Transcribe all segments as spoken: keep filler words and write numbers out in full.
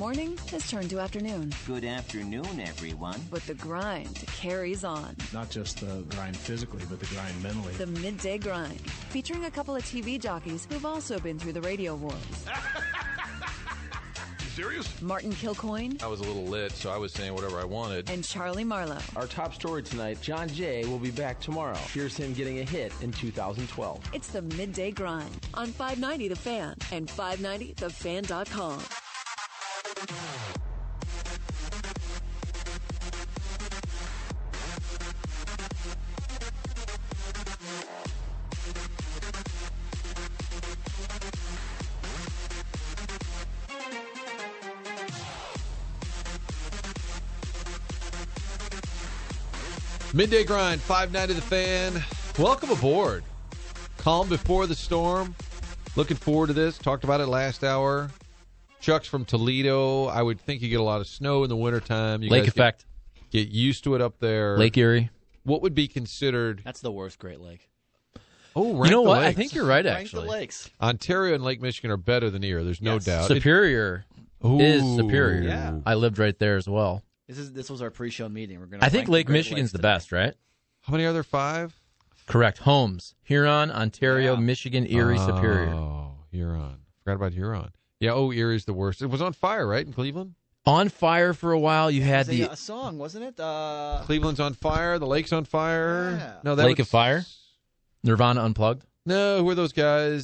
morning has turned to afternoon. Good afternoon, everyone. But the grind carries on. Not just the grind physically, but the grind mentally. The Midday Grind, featuring a couple of T V jockeys who've also been through the radio wars. Serious? Martin Kilcoyne. I was a little lit, so I was saying whatever I wanted. And Charlie Marlowe. Our top story tonight, John Jay will be back tomorrow. Here's him getting a hit in two thousand twelve. It's the Midday Grind on five ninety The Fan and five ninety the fan dot com. Midday Grind, five ninety The Fan. Welcome aboard. Calm before the storm. Looking forward to this. Talked about it last hour. Chuck's from Toledo. I would think you get a lot of snow in the wintertime. You Lake guys effect. Get, get used to it up there. Lake Erie. What would be considered... That's the worst Great Lake. Oh, rank You know the what? lakes. I think you're right, Rank actually. the lakes. Ontario and Lake Michigan are better than Erie. There's no Yes. doubt. Superior It- is Ooh. Superior. Yeah. I lived right there as well. This is this was our pre-show meeting. We're gonna. I think rank the Lake Great Michigan's Lakes the today. best, right? How many are there? Five? Correct. Holmes, Huron, Ontario, Yeah. Michigan, Erie, oh, Superior. Oh, Huron. Forgot about Huron. Yeah, oh, Erie's the worst. It was on fire, right, in Cleveland? On fire for a while. You had It was the a, a song, wasn't it? Uh, Cleveland's on fire. The lake's on fire. Yeah. No, that Lake was, of Fire? Nirvana Unplugged. No, who are those guys?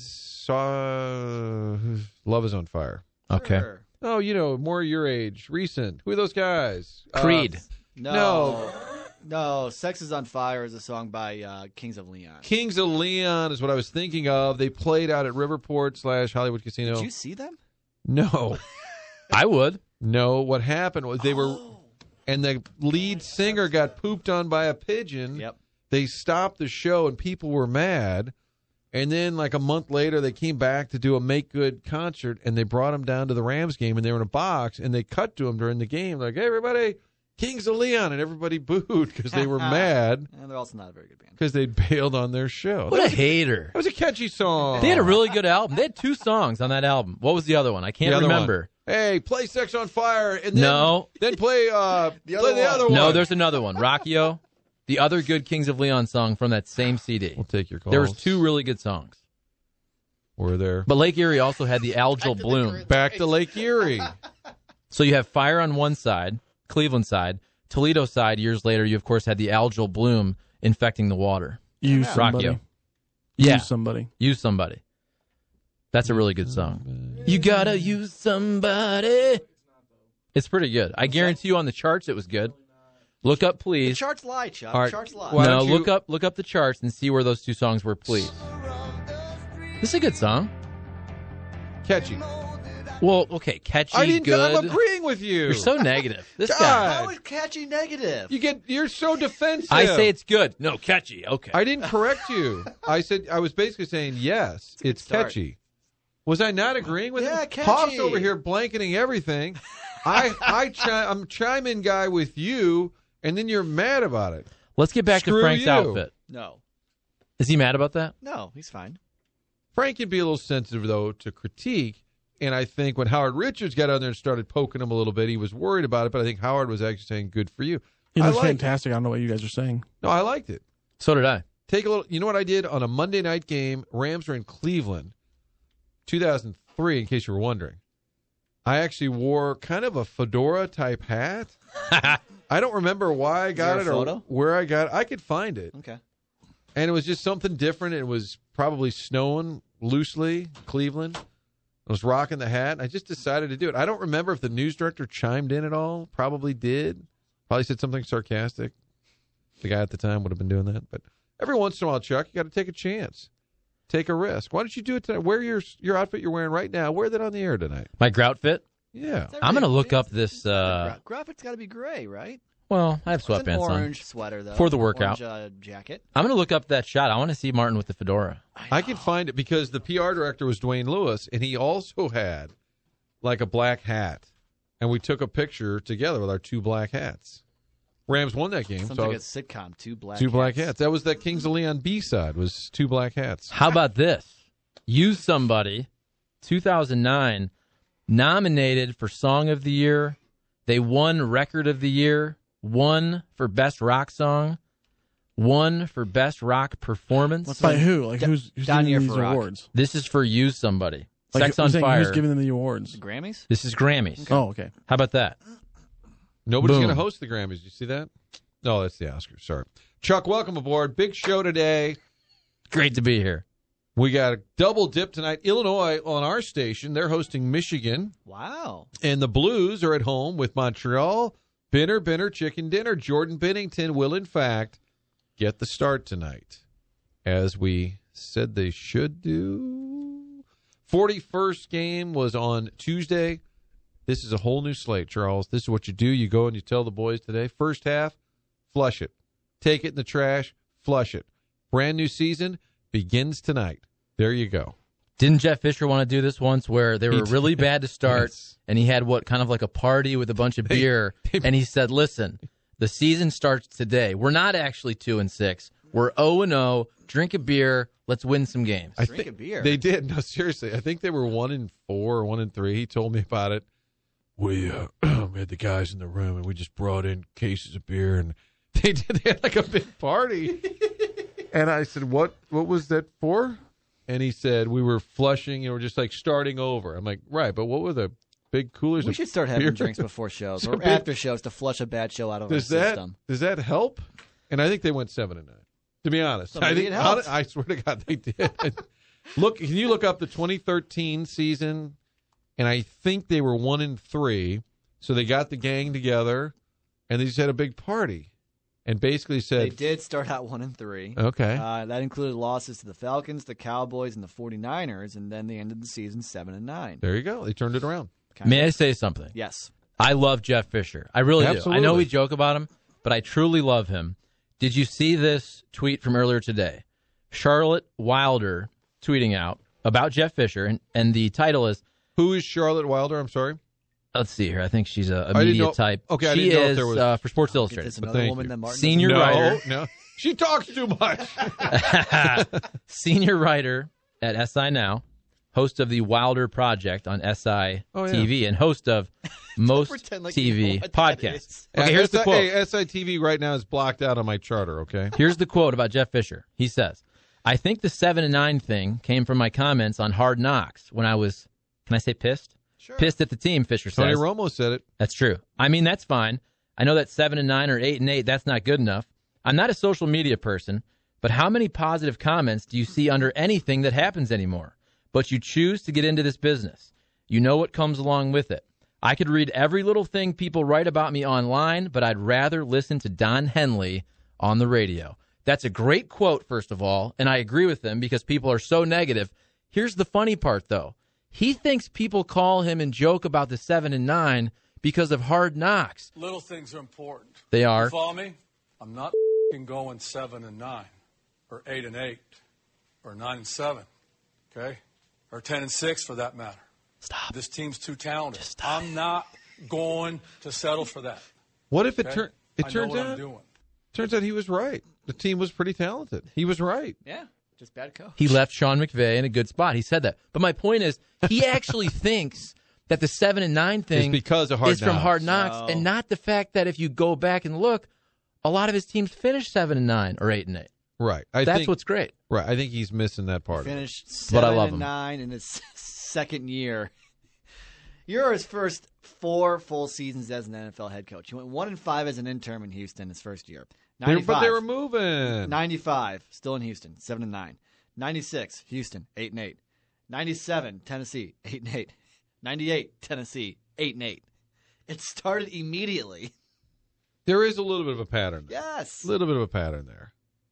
Saw Love is on fire. Okay. sure. Oh, you know, more your age, recent. Who are those guys? Creed. Uh, No, No. no. "Sex Is on Fire" is a song by uh, Kings of Leon. Kings of Leon is what I was thinking of. They played out at Riverport slash Hollywood Casino. Did you see them? No, I would. no. What happened was they were, Oh. and the lead singer got pooped on by a pigeon. Yep. They stopped the show and people were mad. And then, like a month later, they came back to do a make good concert, and they brought him down to the Rams game, and they were in a box, and they cut to him during the game, like, "Hey, everybody, Kings of Leon," and everybody booed because they were mad And they're also not a very good band. because they bailed on their show. What that, a was a, hater. that was a catchy song. They had a really good album. They had two songs on that album. What was the other one? I The can't other remember. one. Hey, play "Sex on Fire," and then No. then play uh, The play other the one. other one. No, there's another one. Rockio, the other good Kings of Leon song from that same C D. We'll take your calls. There was two really good songs. We're there. But Lake Erie also had the algal bloom. Back to Lake Erie. So you have fire on one side, Cleveland side. Toledo side, years later, you, of course, had the algal bloom infecting the water. Use somebody. Rockio. Yeah. Use somebody. Use somebody. That's a really good song. You gotta use somebody. It's pretty good. I guarantee you on the charts it was good. Look up, The please. charts lie, Chuck. All right. Charts lie. Why No, don't you- look up look up the charts and see where those two songs were, please. This is a good song. Catchy. Well, okay, catchy, I didn't. good. I'm agreeing with you. You're so negative. This God. guy. How is catchy negative? You get. You're so defensive. I say it's good. No, catchy. Okay. I didn't correct you. I said I was basically saying yes. It's start. catchy. Was I not agreeing with Yeah, him? catchy. Hoff's over here blanketing everything. I I chi- I'm chime in guy with you, and then you're mad about it. Let's get back Screw to Frank's you. outfit. No, Is he mad about that? no, he's fine. Frank can be a little sensitive though to critique, and I think when Howard Richards got on there and started poking him a little bit, he was worried about it. But I think Howard was actually saying good for you. It I was liked fantastic. I don't know what you guys are saying. it. No, I liked it. So did I. Take a little. You know what I did on a Monday night game? Rams were in Cleveland, two thousand three. In case you were wondering, I actually wore kind of a fedora type hat. I don't remember why I got there it a or photo? where I got it. I could find it, Okay. and it was just something different. It was probably snowing loosely, Cleveland. I was rocking the hat. I just decided to do it. I don't remember if the news director chimed in at all. Probably did. Probably said something sarcastic. The guy at the time would have been doing that. But every once in a while, Chuck, you got to take a chance. Take a risk. Why don't you do it tonight? Wear your your outfit you're wearing right now. Wear that on the air tonight. My grout fit? Yeah. I'm going to look up this. Uh, Gra- Graphic's got to be gray, right? well, I have It's an sweatpants on. orange sweater though For the workout. Orange, uh, jacket. I'm going to look up that shot. I want to see Martin with the fedora. I can find it because the P R director was Dwayne Lewis, and he also had like a black hat. And we took a picture together with our two black hats. Rams won that game. Sounds so like a sitcom. Two black. two black hats. hats. That was that Kings of Leon B-side, was two black hats. How about this? Use Somebody, two thousand nine. nominated for Song of the Year. They won Record of the Year, won for Best Rock Song, won for Best Rock Performance. By who? Like who's, who's Down giving Year these for rock. awards? This is for You Somebody. Like, Sex I'm on saying Fire. Who's giving them the awards? The Grammys? This is Grammys. Oh, okay. How about that? Nobody's Boom. going to host the Grammys. You see that? No, that's the Oscars. Sorry. Chuck, welcome aboard. Big show today. Great to be here. We got a double dip tonight. Illinois on our station. They're hosting Michigan. Wow. And the Blues are at home with Montreal. Binner, Binner, Chicken Dinner. Jordan Bennington will, in fact, get the start tonight, as we said they should do. forty-first game was on Tuesday. This is a whole new slate, Charles. This is what you do. You go and you tell the boys today, first half, flush it. Take it in the trash, flush it. Brand new season begins tonight. There you go. Didn't Jeff Fisher want to do this once where they were He really did. bad to start, Yes. and he had what, kind of like a party with a bunch of beer, they- and he said, listen, the season starts today. We're not actually two and six. We're oh and oh. Drink a beer. Let's win some games. I Drink thi- a beer. They did. No, seriously. I think they were one and four or one and three. He told me about it. We, uh, we had the guys in the room, and we just brought in cases of beer, and they did. They had like a big party. And I said, "What? What was that for?" And he said, "We were flushing, and we're just like starting over." I'm like, "Right, but what were the big coolers?" We of should start having beer? drinks before shows So or big- after shows to flush a bad show out of Does our that system. does that help? And I think they went seven and nine. To be honest, So I maybe think it helped. I swear to God they did. Look, can you look up the twenty thirteen season? And I think they were one and three. So they got the gang together, and they just had a big party, and basically They said, did start out one and three. "Okay, Uh, that included losses to the Falcons, the Cowboys, and the 49ers, and then they ended the season seven and nine. there you go. They turned it around." Kind May of- I say something? Yes. I love Jeff Fisher. I really do. I Absolutely. know we joke about him, but I truly love him. Did you see this tweet from earlier today? Charlotte Wilder tweeting out about Jeff Fisher, and, and the title is, Who is Charlotte Wilder? I'm sorry. let's see here, I think she's a, a I didn't media know- type. okay, I she didn't know if is there was- uh, for Sports Get Illustrated. this But another thank woman you. that Martin Senior no, writer. no, she talks too much. Senior writer at S I Now, host of the Wilder Project on S I Oh, yeah. T V, and host of Most pretend like T you know V what that podcasts. is. Okay, here's the S I quote. Hey, S I T V right now is blocked out on my charter. Okay. Here's the quote about Jeff Fisher. He says, I think the seven and nine thing came from my comments on Hard Knocks when I was, can I say pissed? Sure. Pissed at the team, Fisher Tony says. Romo said it. That's true. I mean, that's fine. I know that seven and nine or eight and eight, that's not good enough. I'm not a social media person, but how many positive comments do you see under anything that happens anymore? But you choose to get into this business. You know what comes along with it. I could read every little thing people write about me online, but I'd rather listen to Don Henley on the radio. That's a great quote, first of all, and I agree with him because people are so negative. Here's the funny part, though. He thinks people call him and joke about the seven and nine because of Hard Knocks. Little things are important. They You are. follow me? I'm not f***ing going seven and nine, or eight and eight, or nine and seven, okay, or ten and six for that matter. Stop. This team's too talented. Just stop. I'm not going to settle for that. What if it Okay? turns? It I know turns what out. I'm doing. Turns out he was right. The team was pretty talented. He was right. Yeah. Just bad coach. He left Sean McVay in a good spot. He said that. But my point is, he actually thinks that the seven and nine thing It's because of Hard is from Knocks. Hard Knocks, Oh. and not the fact that if you go back and look, a lot of his teams finished seven and nine or eight and eight. Right. I That's think, what's great. right. I think he's missing that part. of it. Finished But I seven love and him. nine in his second year. You're his first four full seasons as an N F L head coach. He went one and five as an intern in Houston his first year. They were- but they ninety-five. were moving. ninety-five, still in Houston, seven and nine. ninety-six, Houston, eight and eight. ninety-seven, Tennessee, eight and eight. ninety-eight, Tennessee, eight and eight. It started immediately. There is a little bit of a pattern there. Yes. A little bit of a pattern there.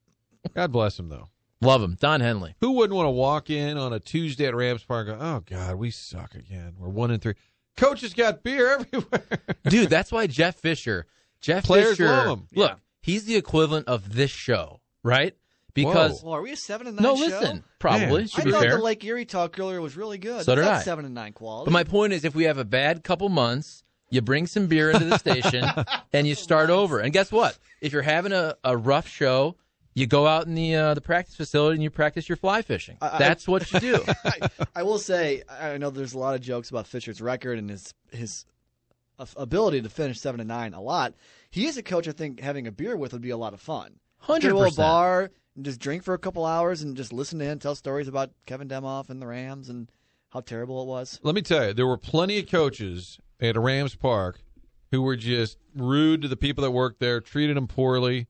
God bless him, though. Love him. Don Henley. Who wouldn't want to walk in on a Tuesday at Rams Park and go, oh, God, we suck again. We're one and three. Coach has got beer everywhere. Dude, that's why Jeff Fisher, Jeff Players Fisher, love him. look, Yeah. he's the equivalent of this show, right? Because, Well, are we a seven and nine no, show? listen, probably, Man. should I be thought fair. the Lake Erie talk earlier was really good. So That's did not I. seven and nine quality. But my point is, if we have a bad couple months, you bring some beer into the station and you start over. And guess what? If you're having a, a rough show, You go out in the uh, the practice facility and you practice your fly fishing. I, That's I, what you do. I, I will say, I know there's a lot of jokes about Fisher's record and his his ability to finish seven and nine a lot. He is a coach I think having a beer with would be a lot of fun. Hundred Go to a percent. bar and just drink for a couple hours and just listen to him tell stories about Kevin Demoff and the Rams and how terrible it was. Let me tell you, there were plenty of coaches at Rams Park who were just rude to the people that worked there, treated them poorly,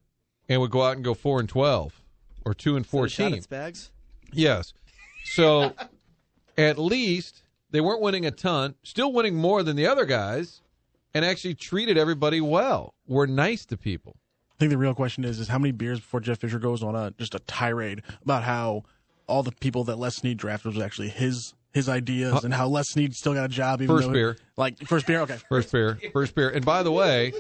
and would go out and go four and twelve or two and fourteen. Shot at Spags? Yes. So at least they weren't winning a ton, still winning more than the other guys, and actually treated everybody well. Were nice to people. I think the real question is, is how many beers before Jeff Fisher goes on a just a tirade about how all the people that Les Snead drafted was actually his his ideas Huh. and how Les Snead still got a job. Even First though beer. Like, first beer? Okay. First beer. First beer. And by the way,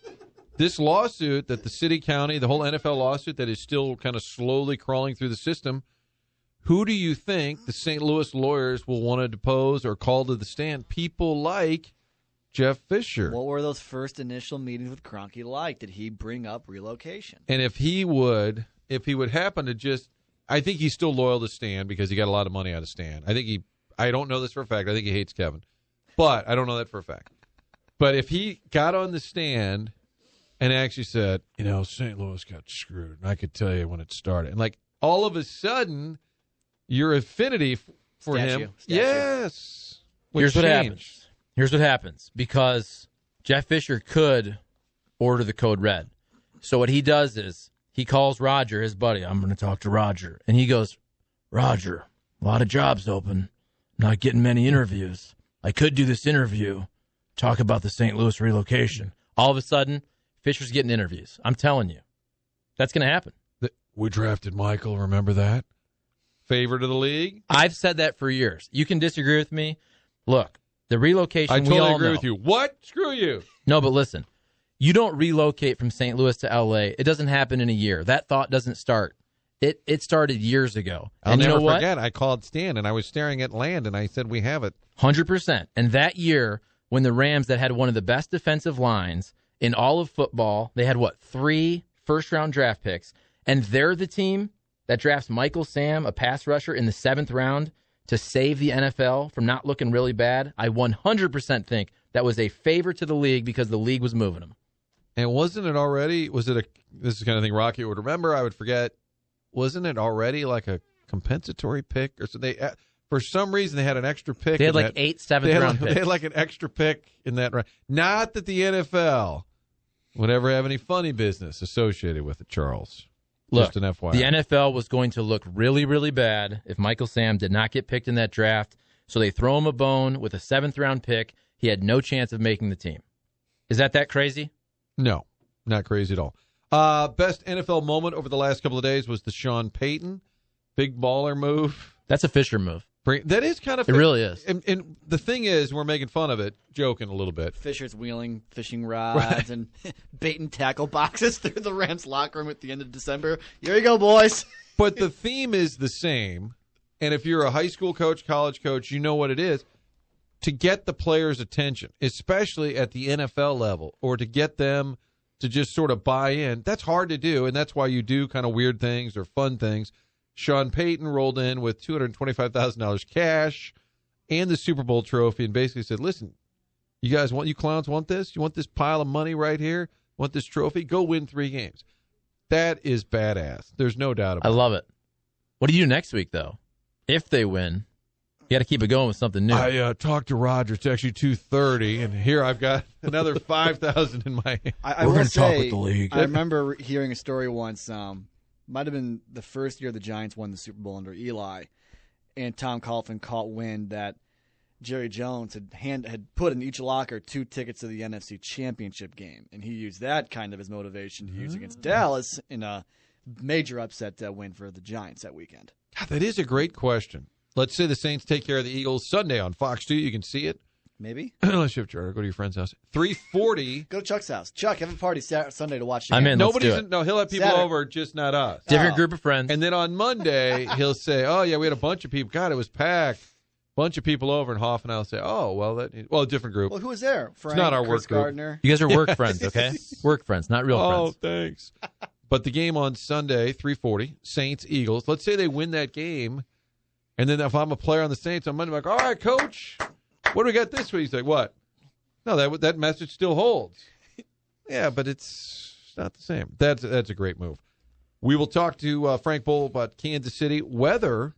this lawsuit that the city, county, the whole N F L lawsuit that is still kind of slowly crawling through the system, who do you think the Saint Louis lawyers will want to depose or call to the stand? People like Jeff Fisher. What were those first initial meetings with Kroenke like? Did he bring up relocation? And if he would, if he would happen to just, I think he's still loyal to Stan because he got a lot of money out of Stan. I think he, I don't know this for a fact. I think he hates Kevin, but I don't know that for a fact. But if he got on the stand and actually said, you know, Saint Louis got screwed, and I could tell you when it started, and like all of a sudden, your affinity f- for Statue. him, Statue. yes. would Here's what change. happens. Here's what happens because Jeff Fisher could order the code red. So what he does is he calls Roger, his buddy. I'm going to talk to Roger. And he goes, Roger, a lot of jobs open. Not getting many interviews. I could do this interview, talk about the Saint Louis relocation. All of a sudden, Fisher's getting interviews. I'm telling you. That's going to happen. The- We drafted Michael, remember that? Favorite of the league? I've said that for years. You can disagree with me. Look, the relocation, I we totally all agree know. with you. What? Screw you. No, but listen, you don't relocate from Saint Louis to L A. It doesn't happen in a year. That thought doesn't start. It it started years ago. I'll and you never know what? forget. I called Stan, and I was staring at land, and I said, we have it. one hundred percent. And that year, when the Rams that had one of the best defensive lines in all of football, they had, what, three first-round draft picks, and they're the team that drafts Michael Sam, a pass rusher, in the seventh round to save the N F L from not looking really bad. I one hundred percent think that was a favor to the league because the league was moving them. And wasn't it already, was it a, this is the kind of thing Rocky would remember, I would forget, wasn't it already like a compensatory pick? Or so they, uh, for some reason, they had an extra pick. They had in like that- eight they seventh had round like, picks. They had like an extra pick in that round. Not that the N F L would ever have any funny business associated with it, Charles. Look, Just an F Y I. the N F L was going to look really, really bad if Michael Sam did not get picked in that draft. So they throw him a bone with a seventh round pick. He had no chance of making the team. Is that that crazy? No, not crazy at all. Uh, best N F L moment over the last couple of days was the Sean Payton big baller move. That's a Fisher move. Bring- That is kind of It really is. And, and the thing is, we're making fun of it, joking a little bit. Fisher's wheeling fishing rods and bait and tackle boxes through the Rams locker room at the end of December. Here you go, boys. But the theme is the same. And if you're a high school coach, college coach, you know what it is. To get the players' attention, especially at the N F L level, or to get them to just sort of buy in, that's hard to do, and that's why you do kind of weird things or fun things. Sean Payton rolled in with two hundred twenty-five thousand dollars cash and the Super Bowl trophy and basically said, listen, you guys want, you clowns want this? You want this pile of money right here? Want this trophy? Go win three games. That is badass. There's no doubt about I it. love it. What do you do next week, though? If they win, you got to keep it going with something new. I uh, talked to Roger. It's actually two thirty, and here I've got another five thousand in my hand. I, I We're will gonna talk say, with the league. I remember hearing a story once. Um, might have been the first year the Giants won the Super Bowl under Eli, and Tom Coughlin caught wind that Jerry Jones had hand had put in each locker two tickets to the N F C Championship game, and he used that kind of as motivation to use against Dallas in a major upset uh, win for the Giants that weekend. God, that is a great question. Let's say the Saints take care of the Eagles Sunday on Fox two. You can see it. Maybe Let's shift charter. Go to your friend's house. three forty. go to Chuck's house. Chuck, have a party Saturday, Sunday to watch. The I'm game. in. Let's Nobody's do in, it. no. He'll have people Saturday. over, just not us. Different Oh. group of friends. And then on Monday he'll say, "Oh yeah, we had a bunch of people. God, it was packed. Bunch of people over." And Hoff and I'll say, "Oh well, that well, a different group." Well, who was there? Frank, not our Chris work group. Gardner. you guys are work friends, okay? Work friends, not real Oh, friends. thanks. But the game on Sunday, three forty, Saints, Eagles. Let's say they win that game, and then if I'm a player on the Saints on Monday, I'm like, all right, coach, what do we got this week? He's like, what? No, that that message still holds. Yeah, but it's not the same. That's, that's a great move. We will talk to uh, Frank Bowl about Kansas City. Weather,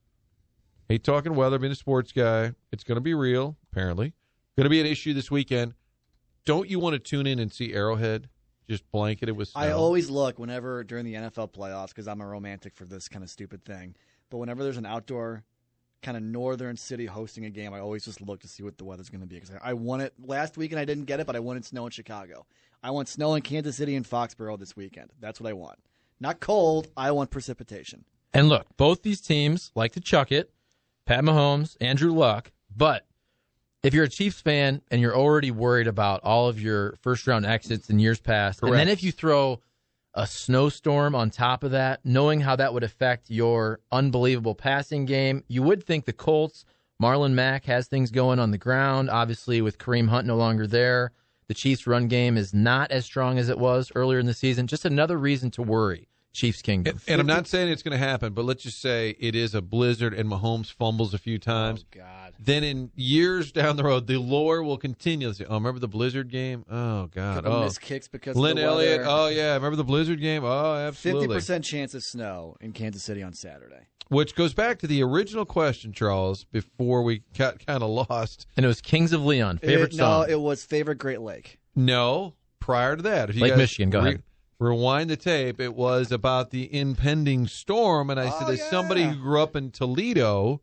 hate talking weather, being a sports guy. It's going to be real, apparently. Going to be an issue this weekend. Don't you want to tune in and see Arrowhead just blanketed with snow? I always look whenever during the N F L playoffs because I'm a romantic for this kind of stupid thing. But whenever there's an outdoor kind of northern city hosting a game, I always just look to see what the weather's going to be. Because I, I won it last week and I didn't get it, but I wanted snow in Chicago. I want snow in Kansas City and Foxborough this weekend. That's what I want. Not cold. I want precipitation. And look, both these teams like to chuck it. Pat Mahomes, Andrew Luck. But if you're a Chiefs fan and you're already worried about all of your first-round exits in years past, Correct. and then if you throw a snowstorm on top of that, knowing how that would affect your unbelievable passing game, you would think the Colts, Marlon Mack has things going on the ground. Obviously, with Kareem Hunt no longer there, the Chiefs' run game is not as strong as it was earlier in the season. Just another reason to worry, Chiefs Kingdom. And, and I'm not saying it's going to happen, but let's just say it is a blizzard and Mahomes fumbles a few times. Oh, God. Then in years down the road, the lore will continue. They'll say, oh, remember the blizzard game? Oh, God. Couple Oh, missed kicks because Lynn of the Elliott. weather. Oh, yeah. Remember the blizzard game? Oh, absolutely. fifty percent chance of snow in Kansas City on Saturday. Which goes back to the original question, Charles, before we got kind of lost. And it was Kings of Leon, favorite it, song. No, it was favorite Great Lake. No, prior to that. If you Lake guys Michigan, go re- ahead. Rewind the tape. It was about the impending storm, and I Oh, said, as yeah. somebody who grew up in Toledo,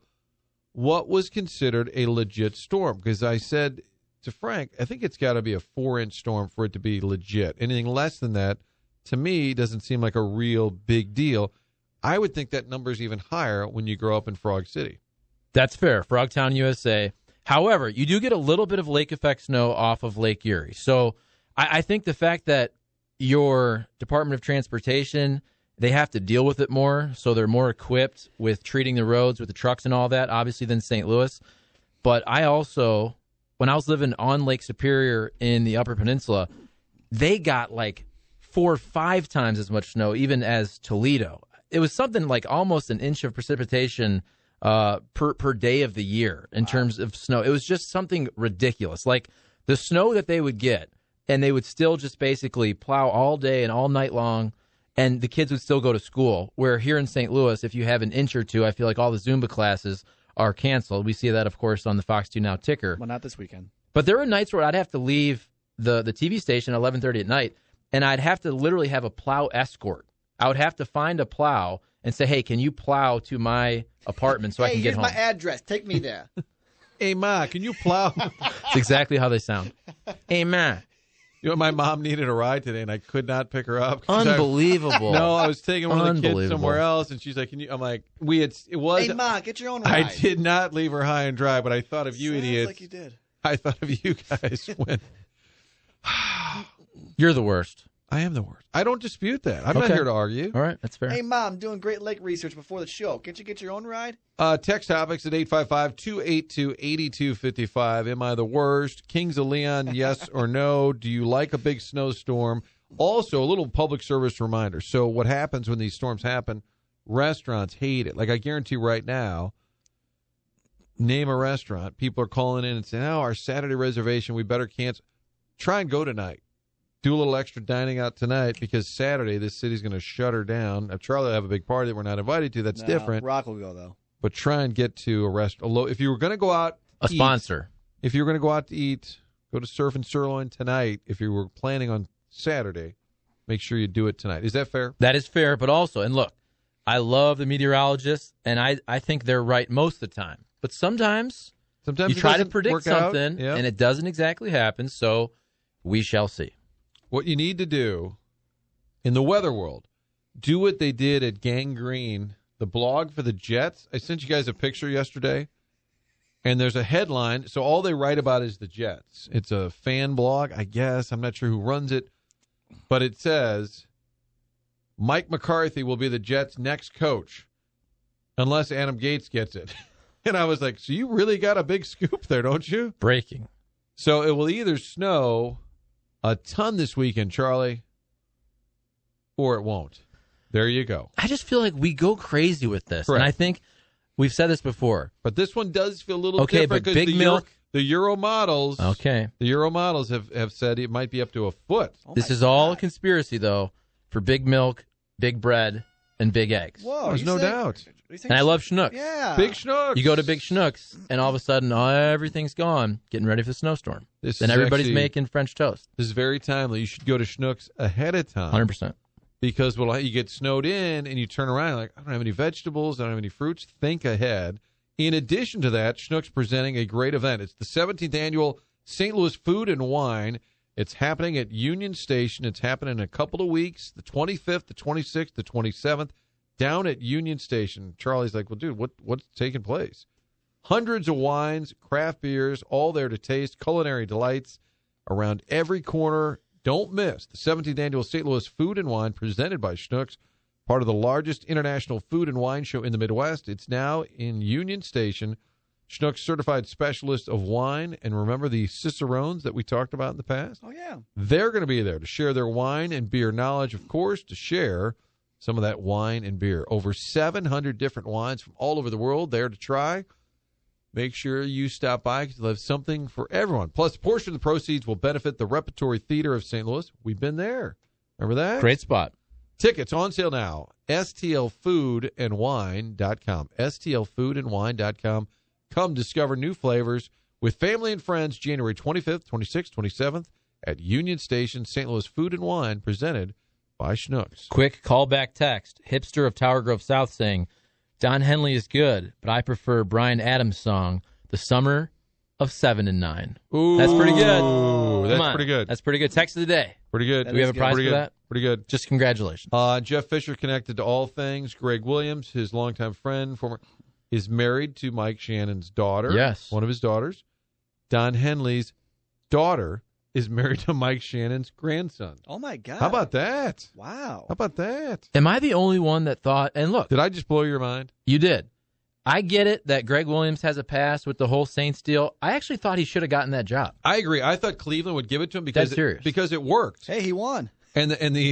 what was considered a legit storm? Because I said to Frank, I think it's got to be a four-inch storm for it to be legit. Anything less than that, to me, doesn't seem like a real big deal. I would think that number is even higher when you grow up in Frog City. That's fair. Frogtown, U S A. However, you do get a little bit of lake effect snow off of Lake Erie. So I, I think the fact that your Department of Transportation, they have to deal with it more, so they're more equipped with treating the roads with the trucks and all that, obviously, than Saint Louis. But I also, when I was living on Lake Superior in the Upper Peninsula, they got like four or five times as much snow, even as Toledo. It was something like almost an inch of precipitation uh, per per day of the year in wow. terms of snow. It was just something ridiculous. Like the snow that they would get, and they would still just basically plow all day and all night long, and the kids would still go to school. Where here in Saint Louis, if you have an inch or two, I feel like all the Zumba classes are canceled. We see that, of course, on the Fox two Now ticker. Well, not this weekend. But there were nights where I'd have to leave the, the T V station at eleven thirty at night, and I'd have to literally have a plow escort. I would have to find a plow and say, hey, can you plow to my apartment so hey, I can get home? Here's my address. Take me there. Hey, Ma, can you plow? That's exactly how they sound. Hey, Ma. You know, my mom needed a ride today, and I could not pick her up. Unbelievable. I, no, I was taking one of the kids somewhere else, and she's like, "Can you?" I'm like, "We had it was." Hey, Ma, get your own ride. I did not leave her high and dry, but I thought of you Sounds idiots. like you did. I thought of you guys when. You're the worst. I am the worst. I don't dispute that. I'm okay. not here to argue. All right, that's fair. Hey, Mom, I'm doing Great Lake research before the show. Can't you get your own ride? Uh, text topics at eight five five, two eight two, eight two five five. Am I the worst? Kings of Leon, yes or no? Do you like a big snowstorm? Also, a little public service reminder. So what happens when these storms happen, restaurants hate it. Like I guarantee right now, name a restaurant. People are calling in and saying, oh, our Saturday reservation, we better cancel. Try and go tonight. Do a little extra dining out tonight because Saturday this city's going to shut her down. Now, Charlie will have a big party that we're not invited to. That's no, different. Rock will go, though. But try and get to a restaurant. If you were going to go out, a eat, sponsor. If you were going to go out to eat, go to Surf and Sirloin tonight. If you were planning on Saturday, make sure you do it tonight. Is that fair? That is fair. But also, and look, I love the meteorologists, and I, I think they're right most of the time. But sometimes, sometimes you try to predict something, yep. and it doesn't exactly happen. So we shall see. What you need to do in the weather world, do what they did at Gang Green, the blog for the Jets. I sent you guys a picture yesterday, and there's a headline. So all they write about is the Jets. It's a fan blog, I guess. I'm not sure who runs it, but it says Mike McCarthy will be the Jets' next coach unless Adam Gates gets it. And I was like, so you really got a big scoop there, don't you? Breaking. So it will either snow a ton this weekend, Charlie, or it won't. There you go. I just feel like we go crazy with this. Correct. And I think we've said this before. But this one does feel a little Okay, different but because Big the Milk- Euro, the Euro models, Okay. the Euro models have, have said it might be up to a foot. Oh this my is all a God. conspiracy, though, for big milk, big bread, and big eggs. Whoa, There's you no saying- doubt. are you saying And I sh- love Schnucks. Yeah. Big Schnucks. You go to Big Schnucks, and all of a sudden, oh, everything's gone, getting ready for the snowstorm. This Then is everybody's actually- making French toast. This is very timely. You should go to Schnucks ahead of time. one hundred percent. Because well, you get snowed in and you turn around like, I don't have any vegetables, I don't have any fruits. Think ahead. In addition to that, Schnucks presenting a great event. It's the seventeenth annual Saint Louis Food and Wine. It's happening at Union Station. It's happening in a couple of weeks, the twenty-fifth, the twenty-sixth, the twenty-seventh, down at Union Station. Charlie's like, well, dude, what what's taking place? Hundreds of wines, craft beers, all there to taste, culinary delights around every corner. Don't miss the seventeenth annual Saint Louis Food and Wine presented by Schnucks, part of the largest international food and wine show in the Midwest. It's now in Union Station. Schnucks certified specialist of wine, and remember the Cicerones that we talked about in the past? Oh, yeah. They're going to be there to share their wine and beer knowledge, of course, to share some of that wine and beer. Over seven hundred different wines from all over the world there to try. Make sure you stop by because they'll have something for everyone. Plus, a portion of the proceeds will benefit the Repertory Theater of Saint Louis. We've been there. Remember that? Great spot. Tickets on sale now. S T L food and wine dot com. S T L food and wine dot com. Come discover new flavors with family and friends January twenty-fifth, twenty-sixth, twenty-seventh at Union Station, Saint Louis Food and Wine, presented by Schnucks. Quick callback text. Hipster of Tower Grove South saying, Don Henley is good, but I prefer Bryan Adams' song, The Summer of Seven and Nine. Ooh, That's pretty good. That's Come on. pretty good. That's pretty good. Text of the day. Pretty good. Do we have a prize pretty for good. that? Pretty good. Just congratulations. Uh, Jeff Fisher connected to all things. Greg Williams, his longtime friend, former, is married to Mike Shannon's daughter. Yes. One of his daughters. Don Henley's daughter is married to Mike Shannon's grandson. Oh, my God. How about that? Wow. How about that? Am I the only one that thought, and look, Did I just blow your mind? you did. I get it that Greg Williams has a pass with the whole Saints deal. I actually thought he should have gotten that job. I agree. I thought Cleveland would give it to him because Dead serious. it, because it worked. Hey, he won. And the, and the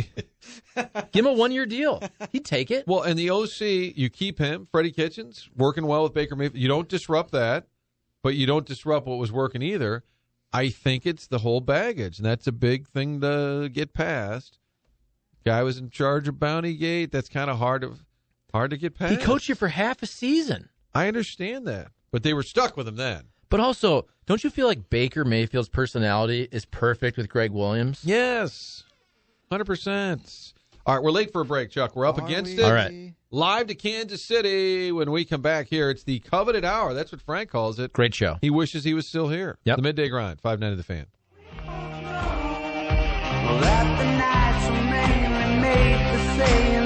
Give him a one-year deal. He'd take it. well, and the O C, you keep him, Freddie Kitchens, working well with Baker Mayfield. You don't disrupt that, but you don't disrupt what was working either. I think it's the whole baggage, and that's a big thing to get past. Guy was in charge of Bounty Gate. That's kind of hard to hard to get past. He coached you for half a season. I understand that, but they were stuck with him then. But also, don't you feel like Baker Mayfield's personality is perfect with Greg Williams? Yes, one hundred percent. All right, we're late for a break, Chuck. We're up Are against we? it. All right. Live to Kansas City when we come back here. It's the coveted hour. That's what Frank calls it. Great show. He wishes he was still here. Yep. The Midday Grind, five ninety The Fan. Well, that the nights were mainly made for saying